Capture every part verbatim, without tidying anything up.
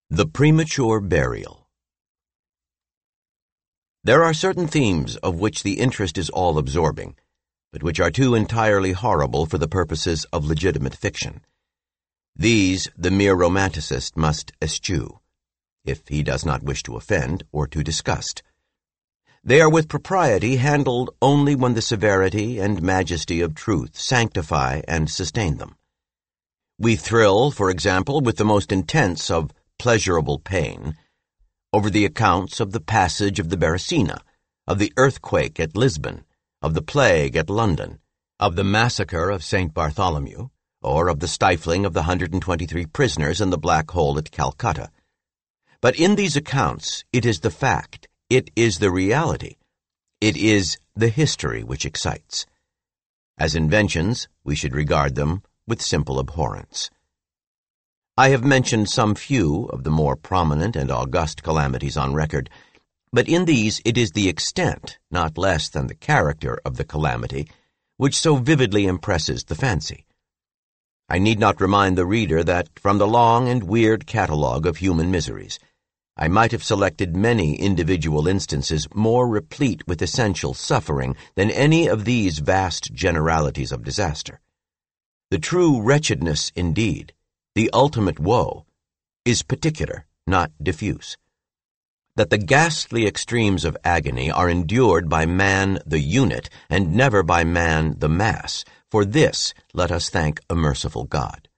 The premature burial. There are certain themes of which the interest is all-absorbing, but which are too entirely horrible for the purposes of legitimate fiction. These the mere romanticist must eschew, if he does not wish to offend or to disgust. They are with propriety handled only when the severity and majesty of truth sanctify and sustain them. We thrill, for example, with the most intense of pleasurable pain over the accounts of the passage of the Beresina, of the earthquake at Lisbon, of the plague at London, of the massacre of Saint Bartholomew, or of the stifling of the one hundred twenty-three prisoners in the black hole at Calcutta. But in these accounts, it is the fact, it is the reality, it is the history which excites. As inventions, we should regard them with simple abhorrence. I have mentioned some few of the more prominent and august calamities on record, but in these it is the extent, not less than the character of the calamity, which so vividly impresses the fancy. I need not remind the reader that, from the long and weird catalogue of human miseries, I might have selected many individual instances more replete with essential suffering than any of these vast generalities of disaster. The true wretchedness, indeed, the ultimate woe, is particular, not diffuse. That the ghastly extremes of agony are endured by man the unit, and never by man the mass, for this let us thank a merciful God.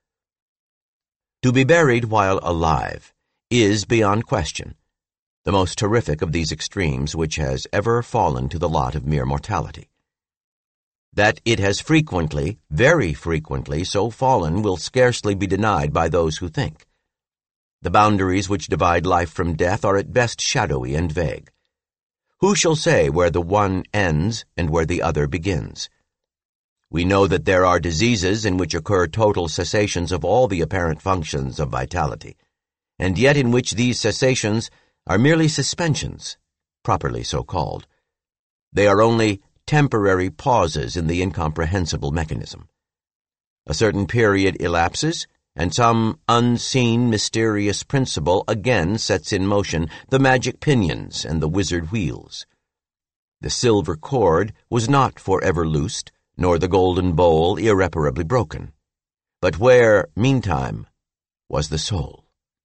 To be buried while alive is, beyond question, the most terrific of these extremes which has ever fallen to the lot of mere mortality. That it has frequently, very frequently, so fallen will scarcely be denied by those who think. The boundaries which divide life from death are at best shadowy and vague. Who shall say where the one ends and where the other begins? We know that there are diseases in which occur total cessations of all the apparent functions of vitality, and yet in which these cessations are merely suspensions, properly so called. They are only temporary pauses in the incomprehensible mechanism. A certain period elapses, and some unseen, mysterious principle again sets in motion the magic pinions and the wizard wheels. The silver cord was not forever loosed, nor the golden bowl irreparably broken. But where, meantime, was the soul?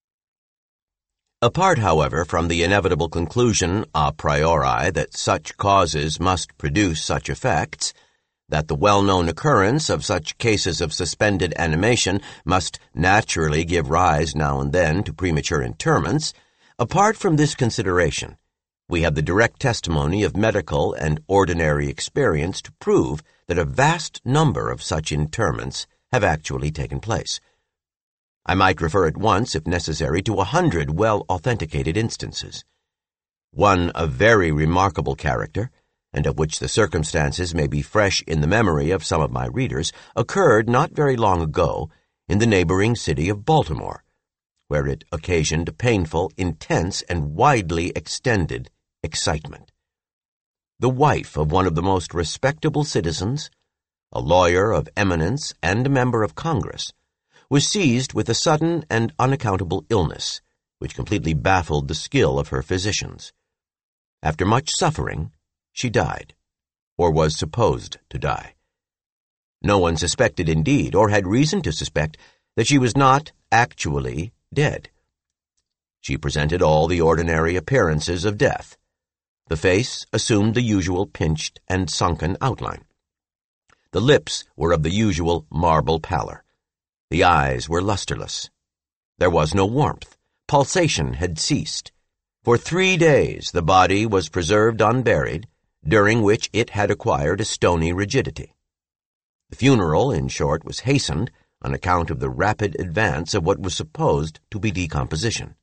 Apart, however, from the inevitable conclusion a priori that such causes must produce such effects, that the well-known occurrence of such cases of suspended animation must naturally give rise now and then to premature interments, apart from this consideration, we have the direct testimony of medical and ordinary experience to prove that a vast number of such interments have actually taken place. I might refer at once, if necessary, to a hundred well-authenticated instances. One of very remarkable character, and of which the circumstances may be fresh in the memory of some of my readers, occurred not very long ago in the neighboring city of Baltimore, where it occasioned a painful, intense, and widely extended excitement. The wife of one of the most respectable citizens, a lawyer of eminence and a member of Congress, was seized with a sudden and unaccountable illness, which completely baffled the skill of her physicians. After much suffering, she died, or was supposed to die. No one suspected, indeed, or had reason to suspect, that she was not actually dead. She presented all the ordinary appearances of death. The face assumed the usual pinched and sunken outline. The lips were of the usual marble pallor. The eyes were lusterless. There was no warmth. Pulsation had ceased. For three days the body was preserved unburied, during which it had acquired a stony rigidity. The funeral, in short, was hastened on account of the rapid advance of what was supposed to be decomposition.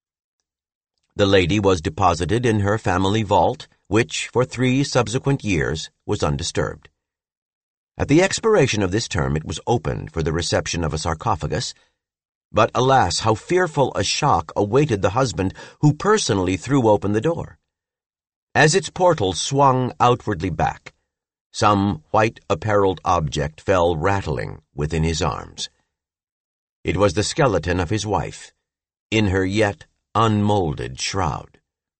The lady was deposited in her family vault, which, for three subsequent years, was undisturbed. At the expiration of this term it was opened for the reception of a sarcophagus, but alas, how fearful a shock awaited the husband who personally threw open the door. As its portal swung outwardly back, some white-apparelled object fell rattling within his arms. It was the skeleton of his wife, in her yet unmolded shroud.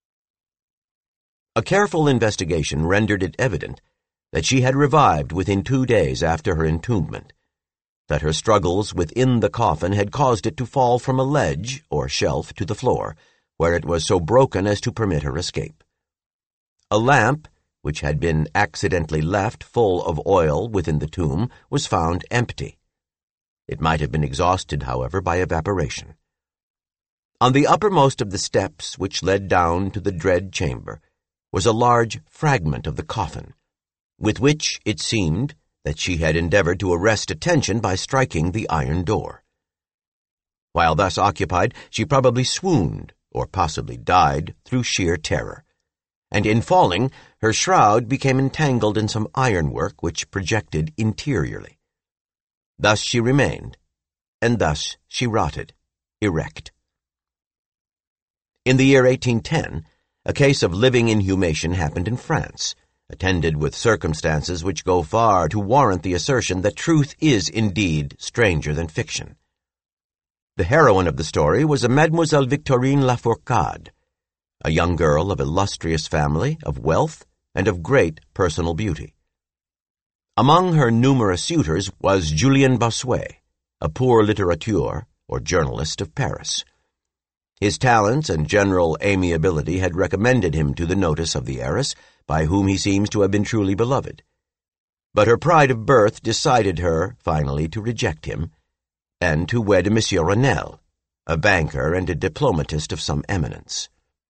A careful investigation rendered it evident that she had revived within two days after her entombment, that her struggles within the coffin had caused it to fall from a ledge or shelf to the floor, where it was so broken as to permit her escape. A lamp, which had been accidentally left full of oil within the tomb, was found empty. It might have been exhausted, however, by evaporation. On the uppermost of the steps which led down to the dread chamber was a large fragment of the coffin, with which it seemed that she had endeavored to arrest attention by striking the iron door. While thus occupied, she probably swooned, or possibly died, through sheer terror, and in falling, her shroud became entangled in some ironwork which projected interiorly. Thus she remained, and thus she rotted, erect. In the year eighteen ten, a case of living inhumation happened in France, attended with circumstances which go far to warrant the assertion that truth is indeed stranger than fiction. The heroine of the story was a Mademoiselle Victorine Lafourcade, a young girl of illustrious family, of wealth, and of great personal beauty. Among her numerous suitors was Julien Bossuet, a poor litterateur, or journalist of Paris. His talents and general amiability had recommended him to the notice of the heiress, by whom he seems to have been truly beloved. But her pride of birth decided her, finally, to reject him, and to wed Monsieur Renelle, a banker and a diplomatist of some eminence.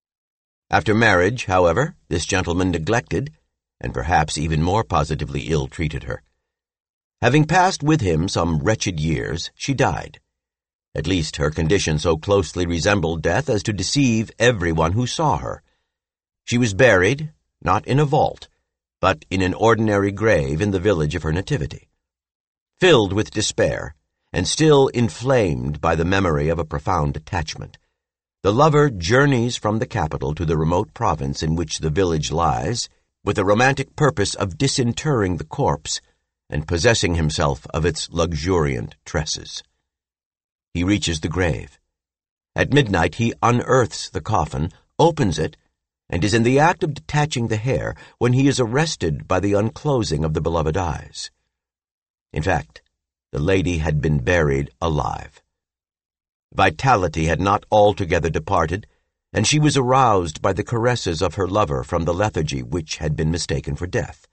After marriage, however, this gentleman neglected, and perhaps even more positively ill-treated her. Having passed with him some wretched years, she died. At least her condition so closely resembled death as to deceive everyone who saw her. She was buried, not in a vault, but in an ordinary grave in the village of her nativity. Filled with despair, and still inflamed by the memory of a profound attachment, the lover journeys from the capital to the remote province in which the village lies, with the romantic purpose of disinterring the corpse and possessing himself of its luxuriant tresses. He reaches the grave. At midnight he unearths the coffin, opens it, and is in the act of detaching the hair when he is arrested by the unclosing of the beloved eyes. In fact, the lady had been buried alive. Vitality had not altogether departed, and she was aroused by the caresses of her lover from the lethargy which had been mistaken for death.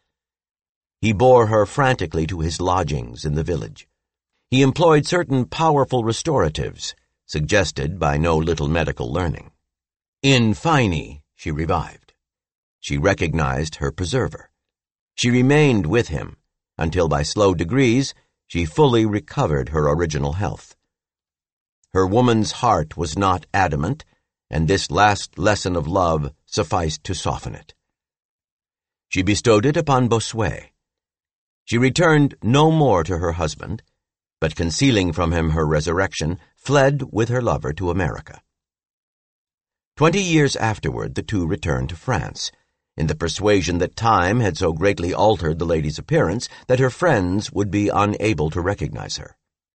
He bore her frantically to his lodgings in the village. He employed certain powerful restoratives, suggested by no little medical learning. In fine, she revived. She recognized her preserver. She remained with him, until by slow degrees she fully recovered her original health. Her woman's heart was not adamant, and this last lesson of love sufficed to soften it. She bestowed it upon Bossuet. She returned no more to her husband, but concealing from him her resurrection, fled with her lover to America. Twenty years afterward the two returned to France, in the persuasion that time had so greatly altered the lady's appearance that her friends would be unable to recognize her.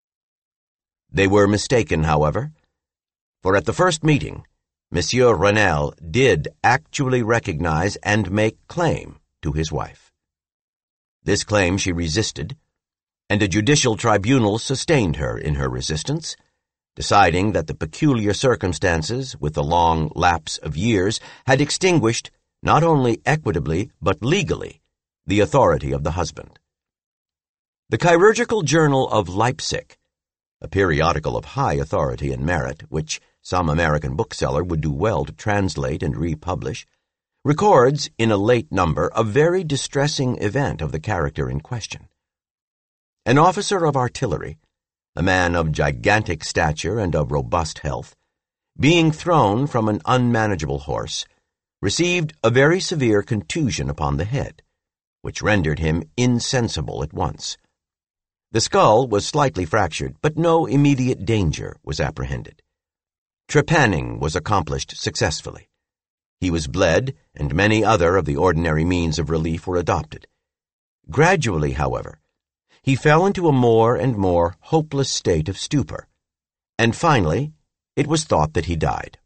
They were mistaken, however, for at the first meeting, Monsieur Renelle did actually recognize and make claim to his wife. This claim she resisted, and a judicial tribunal sustained her in her resistance, deciding that the peculiar circumstances, with the long lapse of years, had extinguished, not only equitably, but legally, the authority of the husband. The Chirurgical Journal of Leipzig, a periodical of high authority and merit, which some American bookseller would do well to translate and republish, records in a late number a very distressing event of the character in question. An officer of artillery, a man of gigantic stature and of robust health, being thrown from an unmanageable horse, received a very severe contusion upon the head, which rendered him insensible at once. The skull was slightly fractured, but no immediate danger was apprehended. Trepanning was accomplished successfully. He was bled, and many other of the ordinary means of relief were adopted. Gradually, however, he fell into a more and more hopeless state of stupor, and finally, it was thought that he died.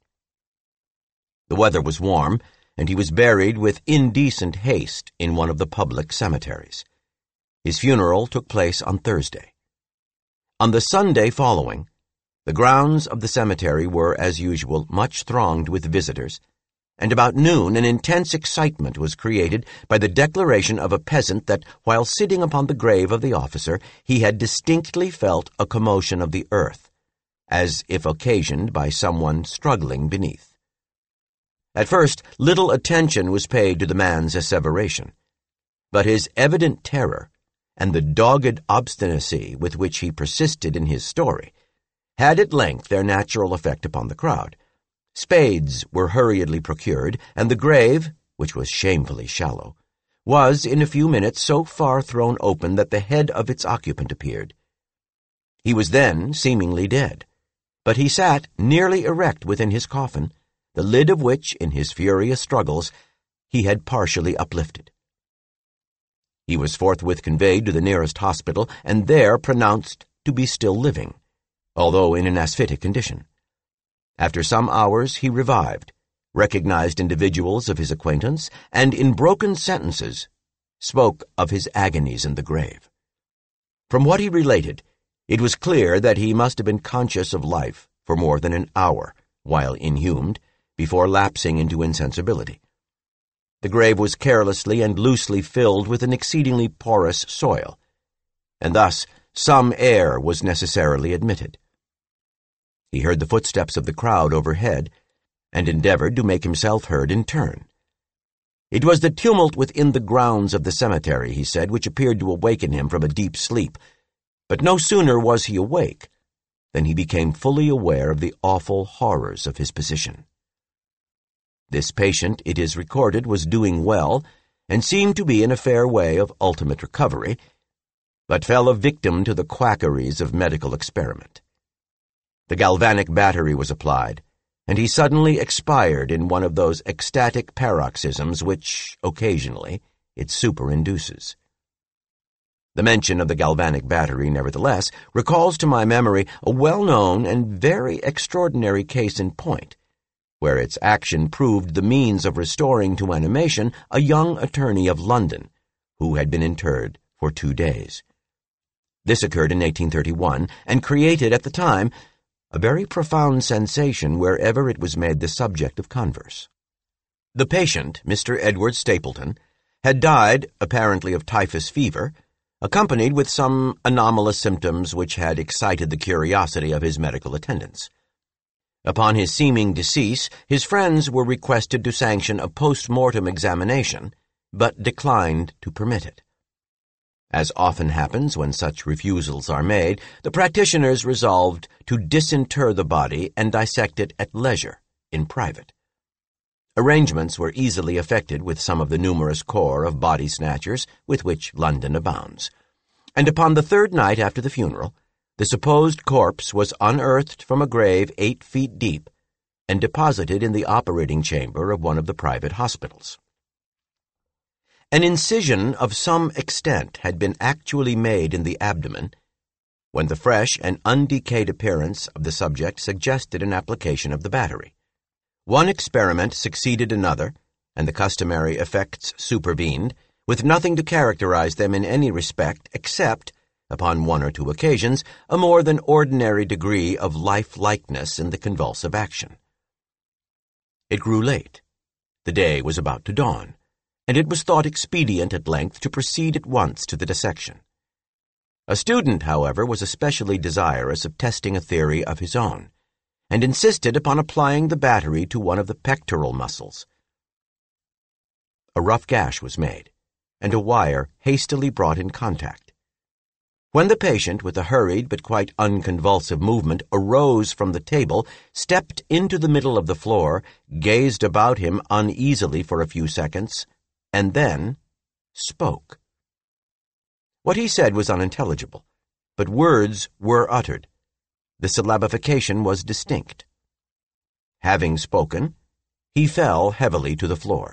The weather was warm, and he was buried with indecent haste in one of the public cemeteries. His funeral took place on Thursday. On the Sunday following, the grounds of the cemetery were, as usual, much thronged with visitors, and about noon an intense excitement was created by the declaration of a peasant that, while sitting upon the grave of the officer, he had distinctly felt a commotion of the earth, as if occasioned by someone struggling beneath. At first, little attention was paid to the man's asseveration, but his evident terror and the dogged obstinacy with which he persisted in his story had at length their natural effect upon the crowd. Spades were hurriedly procured, and the grave, which was shamefully shallow, was in a few minutes so far thrown open that the head of its occupant appeared. He was then seemingly dead, but he sat nearly erect within his coffin, the lid of which, in his furious struggles, he had partially uplifted. He was forthwith conveyed to the nearest hospital, and there pronounced to be still living, although in an asphytic condition. After some hours he revived, recognized individuals of his acquaintance, and in broken sentences spoke of his agonies in the grave. From what he related, it was clear that he must have been conscious of life for more than an hour, while inhumed, before lapsing into insensibility. The grave was carelessly and loosely filled with an exceedingly porous soil, and thus some air was necessarily admitted. He heard the footsteps of the crowd overhead, and endeavored to make himself heard in turn. It was the tumult within the grounds of the cemetery, he said, which appeared to awaken him from a deep sleep, but no sooner was he awake than he became fully aware of the awful horrors of his position. This patient, it is recorded, was doing well, and seemed to be in a fair way of ultimate recovery, but fell a victim to the quackeries of medical experiment. The galvanic battery was applied, and he suddenly expired in one of those ecstatic paroxysms which, occasionally, it superinduces. The mention of the galvanic battery, nevertheless, recalls to my memory a well-known and very extraordinary case in point, where its action proved the means of restoring to animation a young attorney of London, who had been interred for two days. This occurred in eighteen thirty-one, and created at the time a very profound sensation wherever it was made the subject of converse. The patient, Mister Edward Stapleton, had died, apparently of typhus fever, accompanied with some anomalous symptoms which had excited the curiosity of his medical attendants. Upon his seeming decease, his friends were requested to sanction a post-mortem examination, but declined to permit it. As often happens when such refusals are made, the practitioners resolved to disinter the body and dissect it at leisure, in private. Arrangements were easily effected with some of the numerous corps of body-snatchers with which London abounds, and upon the third night after the funeral, the supposed corpse was unearthed from a grave eight feet deep and deposited in the operating chamber of one of the private hospitals. An incision of some extent had been actually made in the abdomen, when the fresh and undecayed appearance of the subject suggested an application of the battery. One experiment succeeded another, and the customary effects supervened, with nothing to characterize them in any respect except, upon one or two occasions, a more than ordinary degree of life-likeness in the convulsive action. It grew late. The day was about to dawn, and it was thought expedient at length to proceed at once to the dissection. A student, however, was especially desirous of testing a theory of his own, and insisted upon applying the battery to one of the pectoral muscles. A rough gash was made, and a wire hastily brought in contact. When the patient, with a hurried but quite unconvulsive movement, arose from the table, stepped into the middle of the floor, gazed about him uneasily for a few seconds, and then spoke. What he said was unintelligible, but words were uttered. The syllabification was distinct. Having spoken, he fell heavily to the floor.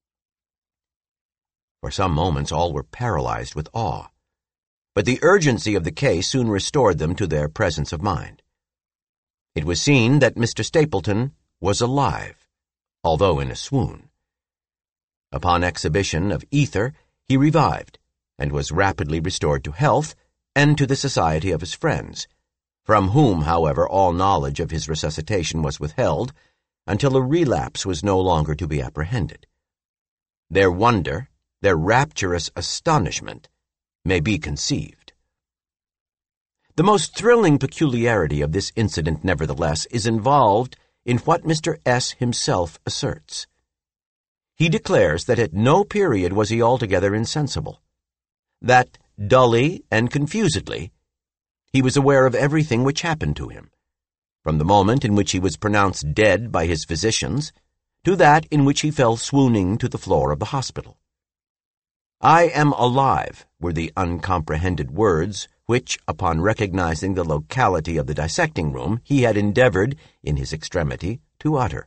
For some moments all were paralyzed with awe, but the urgency of the case soon restored them to their presence of mind. It was seen that Mister Stapleton was alive, although in a swoon. Upon exhibition of ether, he revived, and was rapidly restored to health and to the society of his friends, from whom, however, all knowledge of his resuscitation was withheld, until a relapse was no longer to be apprehended. Their wonder, their rapturous astonishment, may be conceived. The most thrilling peculiarity of this incident, nevertheless, is involved in what Mister S. himself asserts. He declares that at no period was he altogether insensible, that, dully and confusedly, he was aware of everything which happened to him, from the moment in which he was pronounced dead by his physicians to that in which he fell swooning to the floor of the hospital. "I am alive," were the uncomprehended words which, upon recognizing the locality of the dissecting room, he had endeavored, in his extremity, to utter.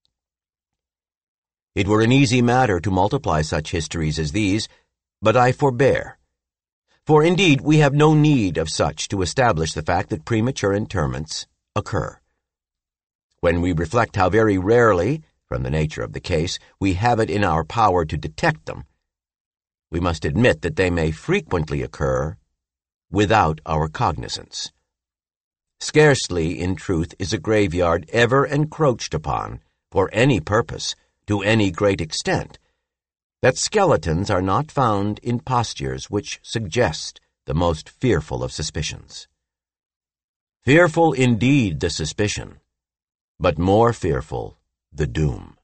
It were an easy matter to multiply such histories as these, but I forbear. For indeed we have no need of such to establish the fact that premature interments occur. When we reflect how very rarely, from the nature of the case, we have it in our power to detect them, we must admit that they may frequently occur without our cognizance. Scarcely, in truth, is a graveyard ever encroached upon, for any purpose, to any great extent, that skeletons are not found in postures which suggest the most fearful of suspicions. Fearful indeed the suspicion, but more fearful the doom.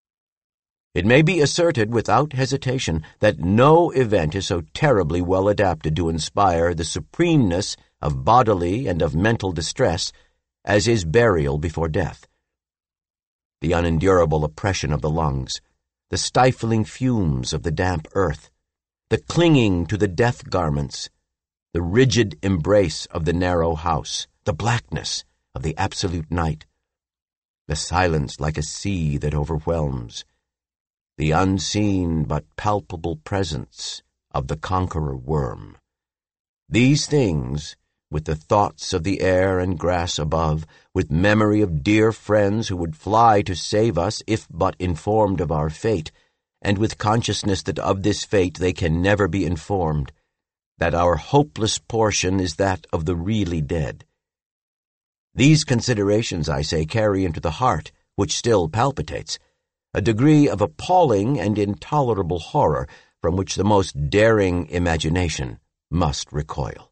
It may be asserted without hesitation that no event is so terribly well adapted to inspire the supremeness of bodily and of mental distress as is burial before death. The unendurable oppression of the lungs, the stifling fumes of the damp earth, the clinging to the death garments, the rigid embrace of the narrow house, the blackness of the absolute night, the silence like a sea that overwhelms, the unseen but palpable presence of the conqueror worm. These things, with the thoughts of the air and grass above, with memory of dear friends who would fly to save us if but informed of our fate, and with consciousness that of this fate they can never be informed, that our hopeless portion is that of the really dead. These considerations, I say, carry into the heart, which still palpitates, a degree of appalling and intolerable horror from which the most daring imagination must recoil.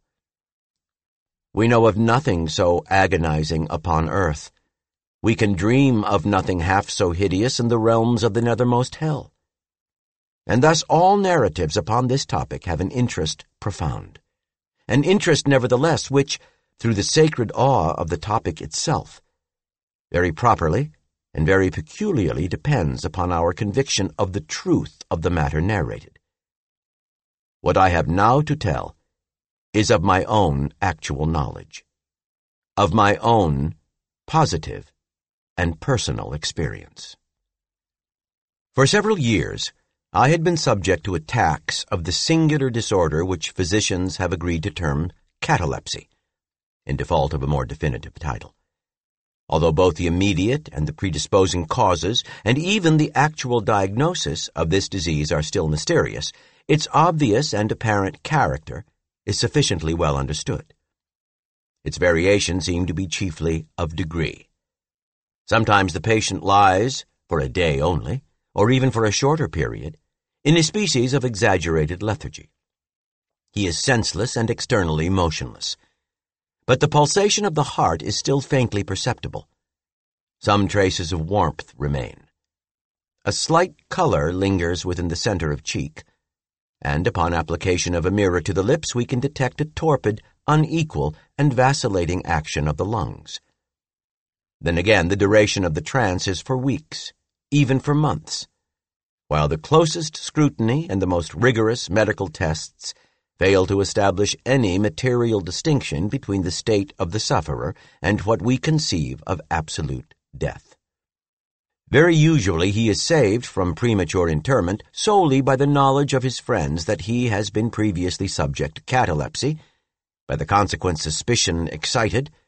We know of nothing so agonizing upon earth. We can dream of nothing half so hideous in the realms of the nethermost hell. And thus all narratives upon this topic have an interest profound, an interest nevertheless which, through the sacred awe of the topic itself, very properly and very peculiarly depends upon our conviction of the truth of the matter narrated. What I have now to tell is of my own actual knowledge, of my own positive and personal experience. For several years, I had been subject to attacks of the singular disorder which physicians have agreed to term catalepsy, in default of a more definitive title. Although both the immediate and the predisposing causes, and even the actual diagnosis of this disease are still mysterious, its obvious and apparent character is sufficiently well understood. Its variations seem to be chiefly of degree. Sometimes the patient lies, for a day only, or even for a shorter period, in a species of exaggerated lethargy. He is senseless and externally motionless. But the pulsation of the heart is still faintly perceptible. Some traces of warmth remain. A slight color lingers within the center of cheek, and upon application of a mirror to the lips we can detect a torpid, unequal, and vacillating action of the lungs. Then again the duration of the trance is for weeks, even for months, while the closest scrutiny and the most rigorous medical tests fail to establish any material distinction between the state of the sufferer and what we conceive of absolute death. Very usually he is saved from premature interment solely by the knowledge of his friends that he has been previously subject to catalepsy, by the consequent suspicion excited,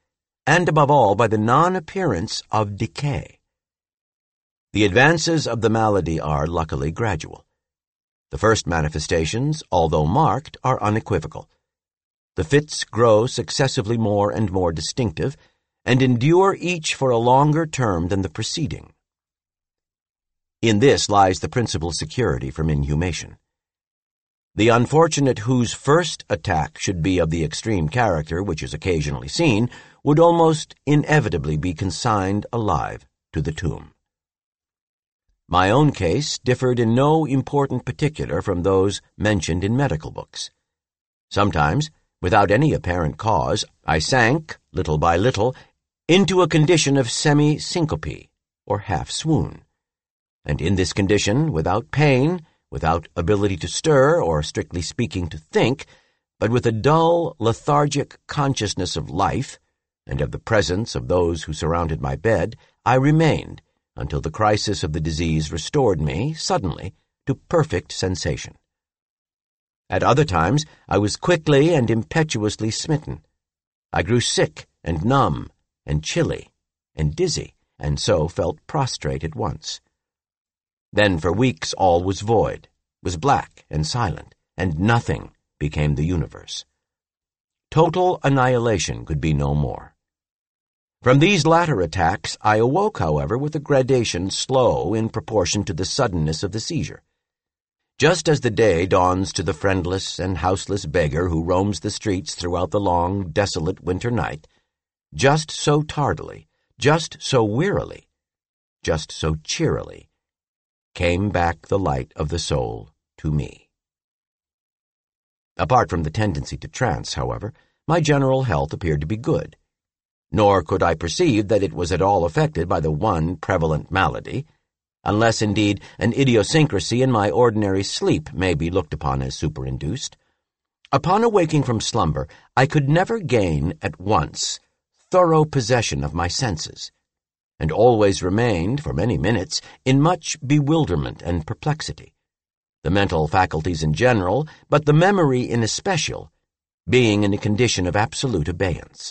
and above all by the non-appearance of decay. The advances of the malady are, luckily, gradual. The first manifestations, although marked, are unequivocal. The fits grow successively more and more distinctive, and endure each for a longer term than the preceding. In this lies the principal security from inhumation. The unfortunate whose first attack should be of the extreme character which is occasionally seen would almost inevitably be consigned alive to the tomb. My own case differed in no important particular from those mentioned in medical books. Sometimes, without any apparent cause, I sank, little by little, into a condition of semi-syncope, or half-swoon. And in this condition, without pain, without ability to stir, or strictly speaking to think, but with a dull, lethargic consciousness of life, and of the presence of those who surrounded my bed, I remained, until the crisis of the disease restored me, suddenly, to perfect sensation. At other times, I was quickly and impetuously smitten. I grew sick and numb and chilly and dizzy, and so felt prostrate at once. Then for weeks all was void, was black and silent, and nothing became the universe. Total annihilation could be no more. From these latter attacks I awoke, however, with a gradation slow in proportion to the suddenness of the seizure. Just as the day dawns to the friendless and houseless beggar who roams the streets throughout the long, desolate winter night, just so tardily, just so wearily, just so cheerily, came back the light of the soul to me. Apart from the tendency to trance, however, my general health appeared to be good, nor could I perceive that it was at all affected by the one prevalent malady, unless indeed an idiosyncrasy in my ordinary sleep may be looked upon as superinduced. Upon awaking from slumber, I could never gain at once thorough possession of my senses, and always remained, for many minutes, in much bewilderment and perplexity, the mental faculties in general, but the memory in especial, being in a condition of absolute abeyance.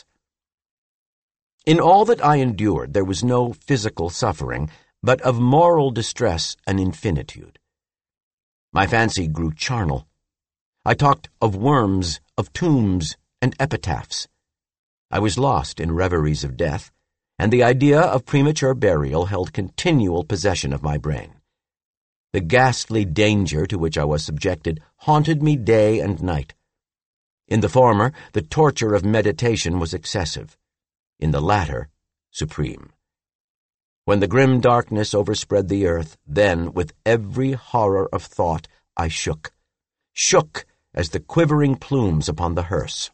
In all that I endured there was no physical suffering, but of moral distress an infinitude. My fancy grew charnel. I talked of worms, of tombs, and epitaphs. I was lost in reveries of death, and the idea of premature burial held continual possession of my brain. The ghastly danger to which I was subjected haunted me day and night. In the former, the torture of meditation was excessive; in the latter, supreme. When the grim darkness overspread the earth, then, with every horror of thought, I shook, shook as the quivering plumes upon the hearse.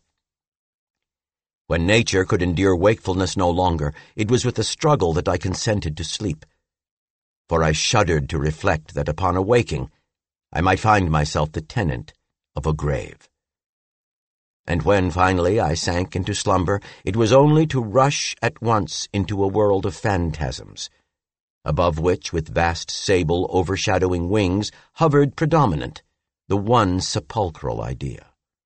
When nature could endure wakefulness no longer, it was with a struggle that I consented to sleep, for I shuddered to reflect that upon awaking I might find myself the tenant of a grave. And when finally I sank into slumber, it was only to rush at once into a world of phantasms, above which, with vast sable overshadowing wings, hovered predominant the one sepulchral idea.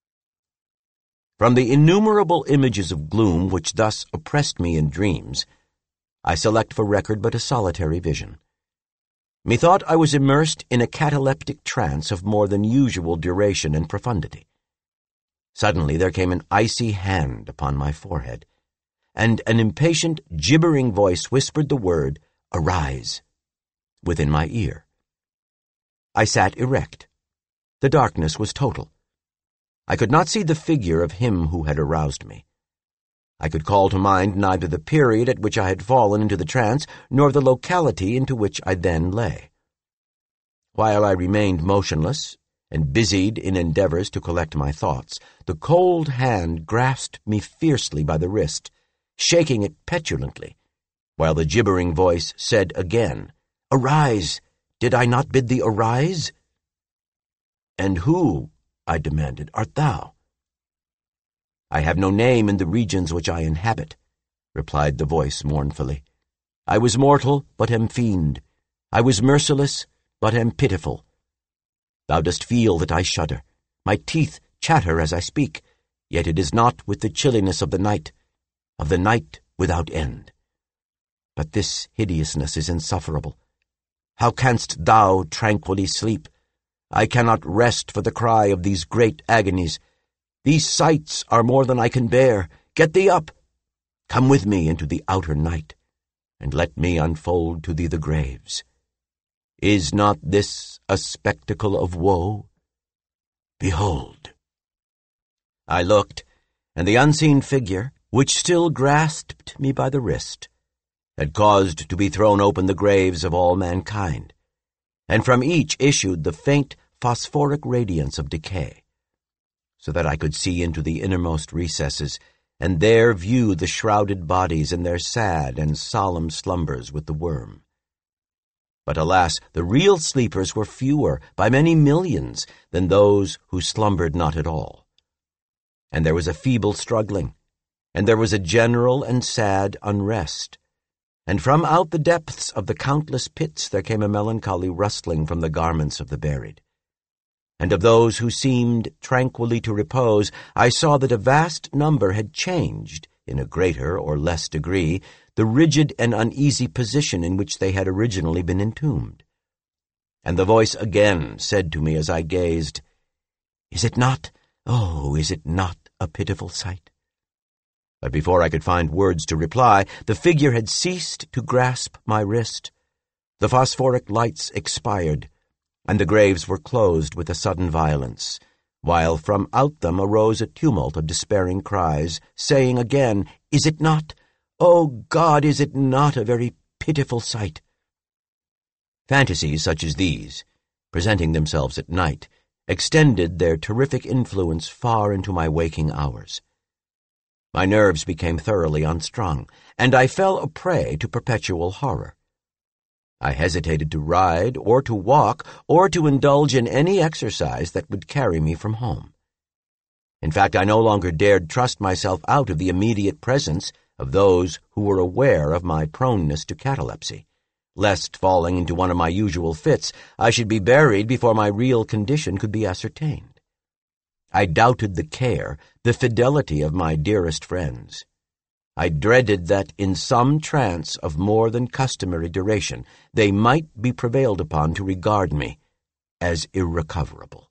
From the innumerable images of gloom which thus oppressed me in dreams, I select for record but a solitary vision. Methought I was immersed in a cataleptic trance of more than usual duration and profundity. Suddenly there came an icy hand upon my forehead, and an impatient, gibbering voice whispered the word, "Arise," within my ear. I sat erect. The darkness was total. I could not see the figure of him who had aroused me. I could call to mind neither the period at which I had fallen into the trance, nor the locality into which I then lay. While I remained motionless, and busied in endeavors to collect my thoughts, the cold hand grasped me fiercely by the wrist, shaking it petulantly, while the gibbering voice said again, "Arise! Did I not bid thee arise?" "And who," I demanded, "art thou?" "I have no name in the regions which I inhabit," replied the voice mournfully. "I was mortal, but am fiend. I was merciless, but am pitiful. Thou dost feel that I shudder. My teeth chatter as I speak, yet it is not with the chilliness of the night, of the night without end. But this hideousness is insufferable. How canst thou tranquilly sleep? I cannot rest for the cry of these great agonies. These sights are more than I can bear. Get thee up. Come with me into the outer night, and let me unfold to thee the graves. Is not this a spectacle of woe? Behold. I looked, and the unseen figure, which still grasped me by the wrist, had caused to be thrown open the graves of all mankind, and from each issued the faint phosphoric radiance of decay, so that I could see into the innermost recesses, and there view the shrouded bodies in their sad and solemn slumbers with the worm. But alas, the real sleepers were fewer, by many millions, than those who slumbered not at all. And there was a feeble struggling, and there was a general and sad unrest, and from out the depths of the countless pits there came a melancholy rustling from the garments of the buried. And of those who seemed tranquilly to repose, I saw that a vast number had changed, in a greater or less degree, the rigid and uneasy position in which they had originally been entombed. And the voice again said to me as I gazed, "Is it not, oh, is it not a pitiful sight?" But before I could find words to reply, the figure had ceased to grasp my wrist. The phosphoric lights expired, and the graves were closed with a sudden violence, while from out them arose a tumult of despairing cries, saying again, "Is it not? Oh God, is it not a very pitiful sight?" Fantasies such as these, presenting themselves at night, extended their terrific influence far into my waking hours. My nerves became thoroughly unstrung, and I fell a prey to perpetual horror. I hesitated to ride, or to walk, or to indulge in any exercise that would carry me from home. In fact, I no longer dared trust myself out of the immediate presence of those who were aware of my proneness to catalepsy, lest, falling into one of my usual fits, I should be buried before my real condition could be ascertained. I doubted the care, the fidelity of my dearest friends. I dreaded that in some trance of more than customary duration they might be prevailed upon to regard me as irrecoverable.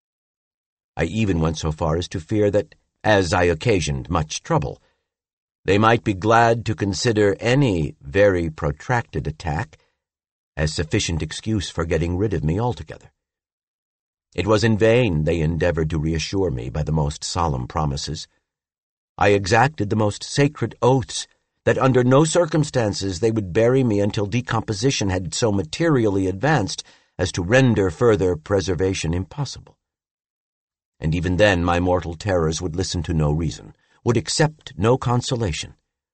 I even went so far as to fear that, as I occasioned much trouble, they might be glad to consider any very protracted attack as sufficient excuse for getting rid of me altogether. It was in vain they endeavored to reassure me by the most solemn promises. I exacted the most sacred oaths that under no circumstances they would bury me until decomposition had so materially advanced as to render further preservation impossible. And even then my mortal terrors would listen to no reason, would accept no consolation.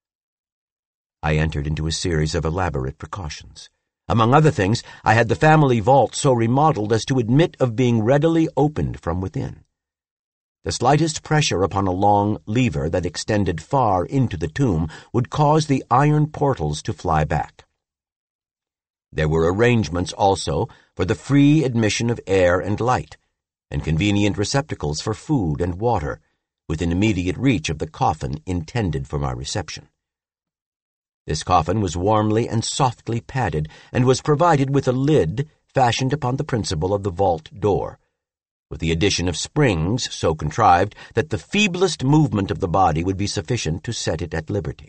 I entered into a series of elaborate precautions. Among other things, I had the family vault so remodeled as to admit of being readily opened from within. The slightest pressure upon a long lever that extended far into the tomb would cause the iron portals to fly back. There were arrangements also for the free admission of air and light, and convenient receptacles for food and water, within immediate reach of the coffin intended for my reception. This coffin was warmly and softly padded, and was provided with a lid fashioned upon the principle of the vault door, with the addition of springs so contrived that the feeblest movement of the body would be sufficient to set it at liberty.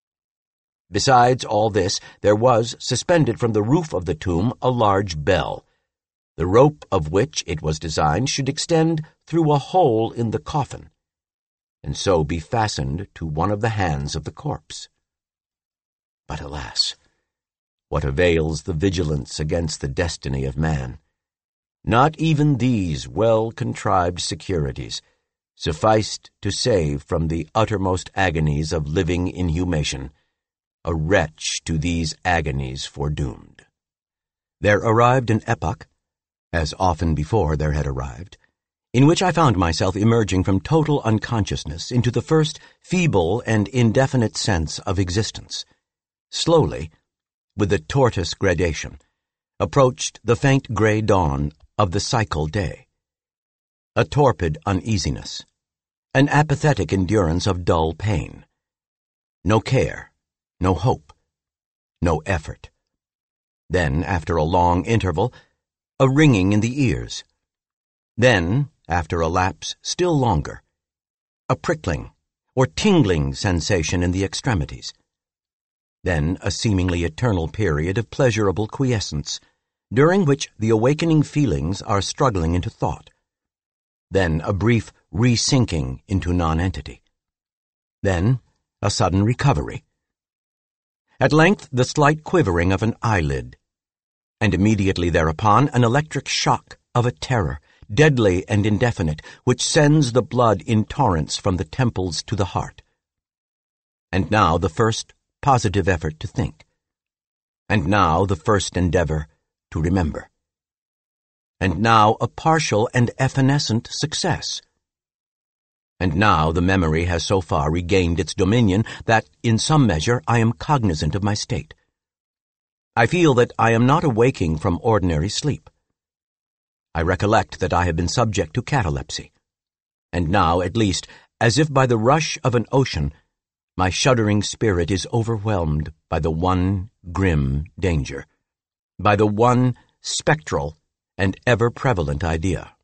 Besides all this, there was, suspended from the roof of the tomb, a large bell, the rope of which it was designed should extend through a hole in the coffin, and so be fastened to one of the hands of the corpse. But alas, what avails the vigilance against the destiny of man? Not even these well-contrived securities sufficed to save from the uttermost agonies of living inhumation a wretch to these agonies foredoomed. There arrived an epoch, as often before there had arrived, in which I found myself emerging from total unconsciousness into the first feeble and indefinite sense of existence. Slowly, with a tortoise gradation, approached the faint gray dawn of the cycle day. A torpid uneasiness, an apathetic endurance of dull pain, no care, no hope, no effort. Then, after a long interval, a ringing in the ears. Then, after a lapse still longer, a prickling or tingling sensation in the extremities. Then a seemingly eternal period of pleasurable quiescence, during which the awakening feelings are struggling into thought. Then a brief re-sinking into nonentity. Then a sudden recovery. At length the slight quivering of an eyelid, and immediately thereupon an electric shock of a terror, deadly and indefinite, which sends the blood in torrents from the temples to the heart. And now the first positive effort to think. And now the first endeavor to remember. And now a partial and evanescent success. And now the memory has so far regained its dominion that, in some measure, I am cognizant of my state. I feel that I am not awaking from ordinary sleep. I recollect that I have been subject to catalepsy, and now, at least, as if by the rush of an ocean, my shuddering spirit is overwhelmed by the one grim danger, by the one spectral and ever-prevalent idea.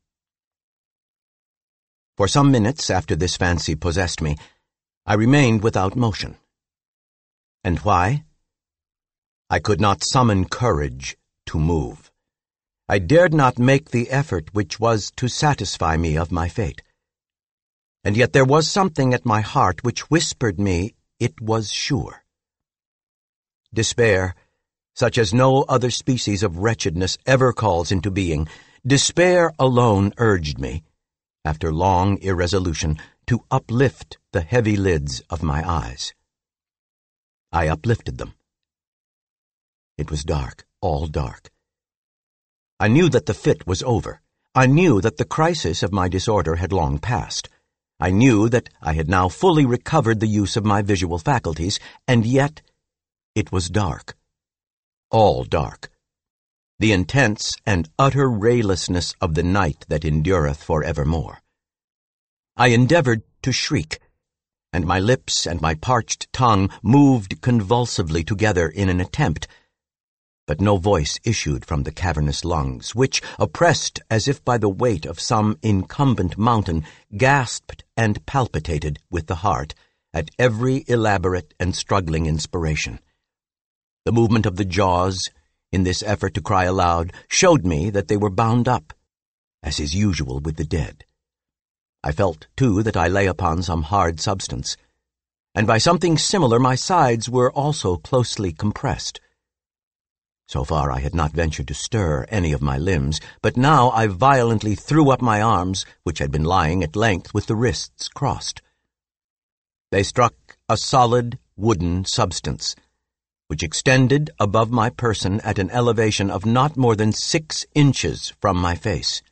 For some minutes after this fancy possessed me, I remained without motion. And why? I could not summon courage to move. I dared not make the effort which was to satisfy me of my fate. And yet there was something at my heart which whispered me it was sure. Despair, such as no other species of wretchedness ever calls into being, despair alone urged me, after long irresolution, to uplift the heavy lids of my eyes. I uplifted them. It was dark, all dark. I knew that the fit was over. I knew that the crisis of my disorder had long passed. I knew that I had now fully recovered the use of my visual faculties, and yet it was dark. All dark. The intense and utter raylessness of the night that endureth for evermore. I endeavored to shriek, and my lips and my parched tongue moved convulsively together in an attempt, but no voice issued from the cavernous lungs, which, oppressed as if by the weight of some incumbent mountain, gasped and palpitated with the heart at every elaborate and struggling inspiration. The movement of the jaws, in this effort to cry aloud, showed me that they were bound up, as is usual with the dead. I felt, too, that I lay upon some hard substance, and by something similar my sides were also closely compressed. So far I had not ventured to stir any of my limbs, but now I violently threw up my arms, which had been lying at length with the wrists crossed. They struck a solid wooden substance, which extended above my person at an elevation of not more than six inches from my face.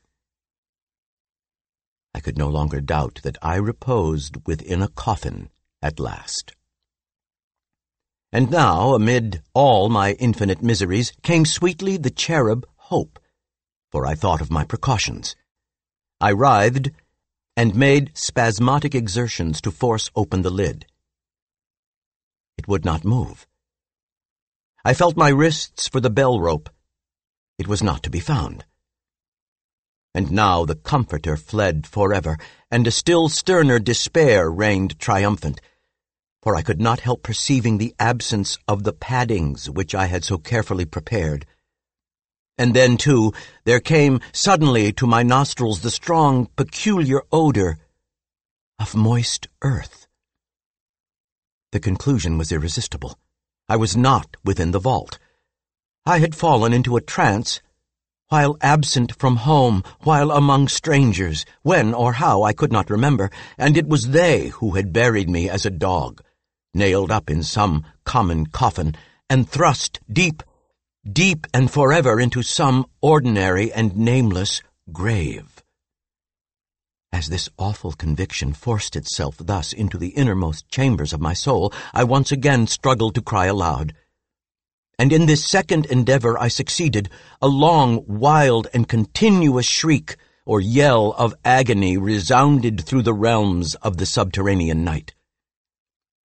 I could no longer doubt that I reposed within a coffin at last. And now, amid all my infinite miseries, came sweetly the cherub Hope, for I thought of my precautions. I writhed and made spasmodic exertions to force open the lid. It would not move. I felt my wrists for the bell rope. It was not to be found. And now the comforter fled forever, and a still sterner despair reigned triumphant, for I could not help perceiving the absence of the paddings which I had so carefully prepared. And then, too, there came suddenly to my nostrils the strong, peculiar odor of moist earth. The conclusion was irresistible. I was not within the vault. I had fallen into a trance while absent from home, while among strangers, when or how I could not remember, and it was they who had buried me as a dog, nailed up in some common coffin, and thrust deep, deep and forever into some ordinary and nameless grave. As this awful conviction forced itself thus into the innermost chambers of my soul, I once again struggled to cry aloud. And in this second endeavor I succeeded. A long, wild, and continuous shriek or yell of agony resounded through the realms of the subterranean night.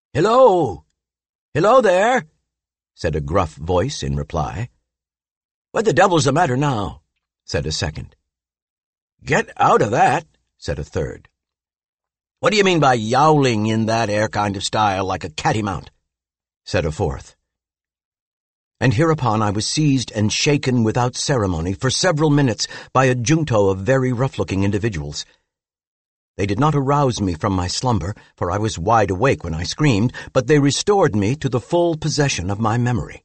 "Hello! Hello there!" said a gruff voice in reply. "What the devil's the matter now?" said a second. "Get out of that," said a third. "What do you mean by yowling in that air kind of style like a cattymount?" said a fourth. And hereupon I was seized and shaken without ceremony for several minutes by a junto of very rough-looking individuals. They did not arouse me from my slumber, for I was wide awake when I screamed, but they restored me to the full possession of my memory.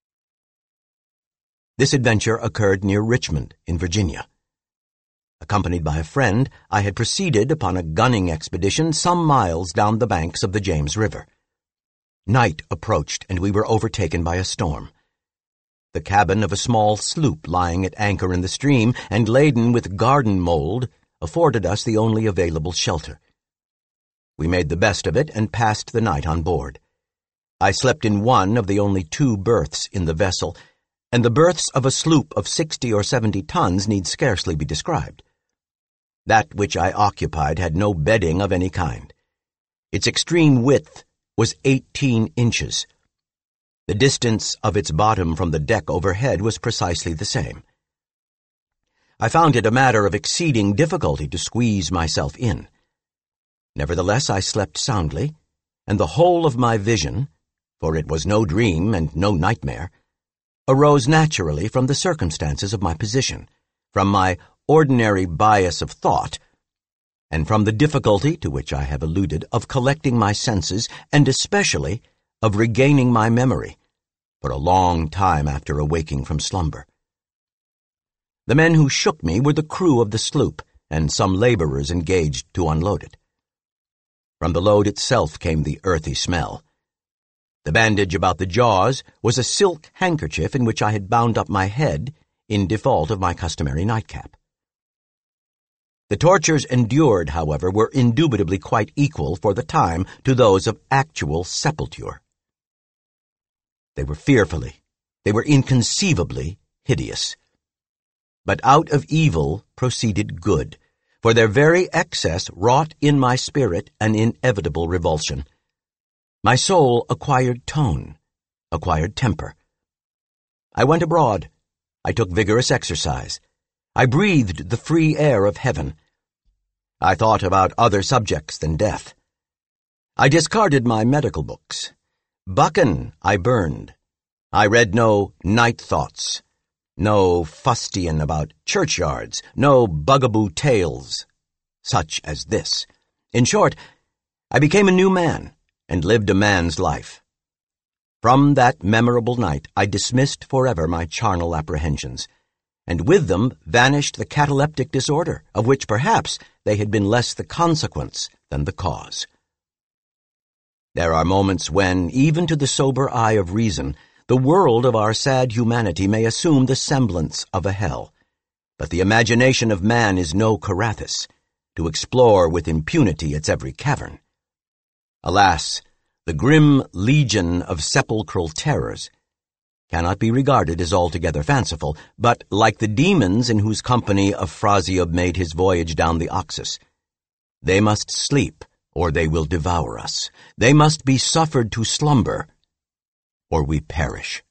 This adventure occurred near Richmond, in Virginia. Accompanied by a friend, I had proceeded upon a gunning expedition some miles down the banks of the James River. Night approached, and we were overtaken by a storm. The cabin of a small sloop lying at anchor in the stream and laden with garden mold afforded us the only available shelter. We made the best of it and passed the night on board. I slept in one of the only two berths in the vessel, and the berths of a sloop of sixty or seventy tons need scarcely be described. That which I occupied had no bedding of any kind. Its extreme width was eighteen inches. The distance of its bottom from the deck overhead was precisely the same. I found it a matter of exceeding difficulty to squeeze myself in. Nevertheless, I slept soundly, and the whole of my vision, for it was no dream and no nightmare, arose naturally from the circumstances of my position, from my ordinary bias of thought, and from the difficulty to which I have alluded of collecting my senses, and especially of regaining my memory for a long time after awaking from slumber. The men who shook me were the crew of the sloop and some laborers engaged to unload it. From the load itself came the earthy smell. The bandage about the jaws was a silk handkerchief in which I had bound up my head in default of my customary nightcap. The tortures endured, however, were indubitably quite equal for the time to those of actual sepulture. They were fearfully, they were inconceivably hideous. But out of evil proceeded good, for their very excess wrought in my spirit an inevitable revulsion. My soul acquired tone, acquired temper. I went abroad. I took vigorous exercise. I breathed the free air of heaven. I thought about other subjects than death. I discarded my medical books. Buchan I burned. I read no night thoughts, no fustian about churchyards, no bugaboo tales, such as this. In short, I became a new man, and lived a man's life. From that memorable night I dismissed forever my charnel apprehensions, and with them vanished the cataleptic disorder, of which perhaps they had been less the consequence than the cause. There are moments when, even to the sober eye of reason, the world of our sad humanity may assume the semblance of a hell, but the imagination of man is no Carathis, to explore with impunity its every cavern. Alas, the grim legion of sepulchral terrors cannot be regarded as altogether fanciful, but, like the demons in whose company Afrasiab made his voyage down the Oxus, they must sleep, or they will devour us. They must be suffered to slumber, or we perish.